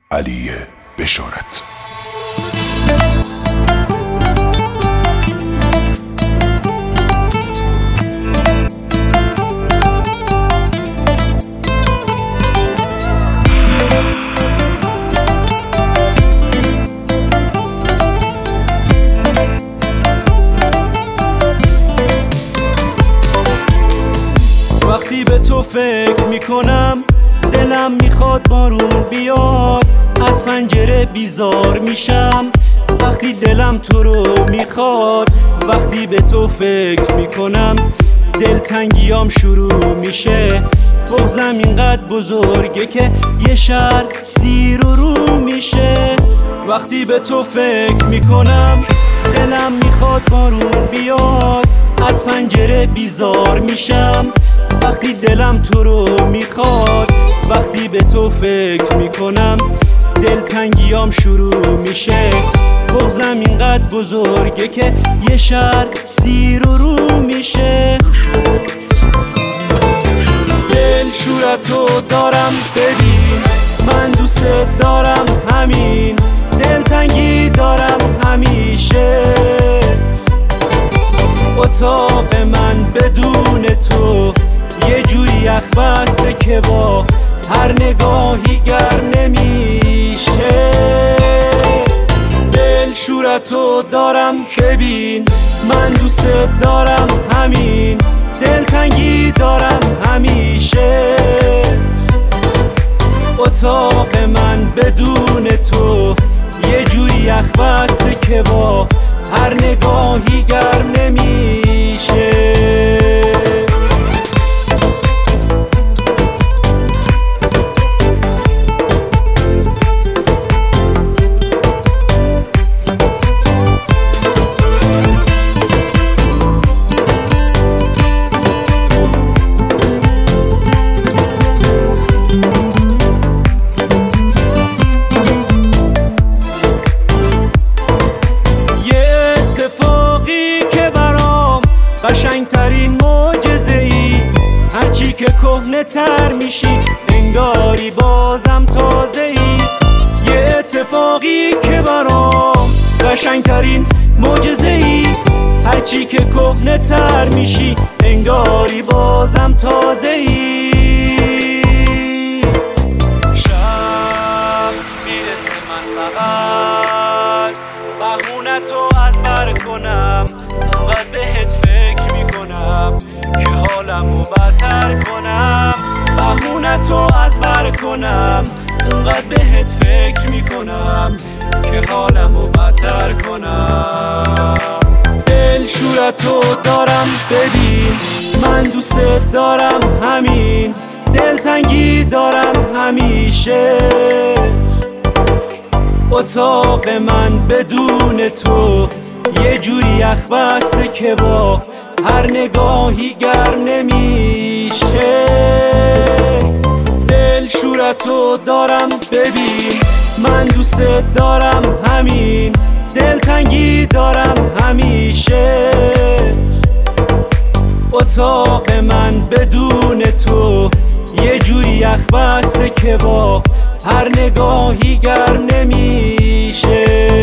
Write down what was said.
علی بشارت. وقتی به تو فکر میکنم دلم میخواد بارون بیاد، از پنجره بیزار میشم وقتی دلم تو رو میخواد. وقتی به تو فکر میکنم دلتنگیام شروع میشه، بغضم اینقدر بزرگه که یه شهر زیر و رو میشه. وقتی به تو فکر میکنم دلم میخواد بارون بیاد، از پنجره بیزار میشم وقتی دلم تو رو میخواد. وقتی به تو فکر میکنم دلتنگیام شروع میشه، بغضم اینقدر بزرگه که یه شهر زیر و رو میشه. دل شورتو دارم ببین، من دوست دارم همین، دلتنگی دارم همیشه. اتاق من بدون تو یه جوری یخ بسته که با هر نگاهی گرم نمیشه. دل شورتو دارم ببین، من دوست دارم همین، دلتنگی دارم همیشه. اتاق من بدون تو یه جوری یخ بسته که با هر نگاهی گرم نمیشه. قشنگترین معجزه‌ای، هرچی که کهنه تر میشی انگاری بازم تازه‌ای. یه اتفاقی که برام قشنگترین معجزه‌ای، هرچی که کهنه تر میشی انگاری بازم تازه‌ای. شب میرسه من فقط بهونه‌تو از بر کنم، انقدر بهت فکر میکنم که حالمو بدتر کنم. بهونه‌تو از بر کنم، انقدر بهت فکر میکنم که حالمو بدتر کنم. دل شورتو دارم ببین، من دوست دارم همین، دلتنگی دارم همیشه. اتاق من بدون تو یه جوری یخ بسته که با هر نگاهی گرم نمیشه. دل شورتو دارم ببین، من دوست دارم همین، دلتنگی دارم همیشه. اتاق من بدون تو یه جوری یخ بسته که با هر نگاهی گرم نمیشه.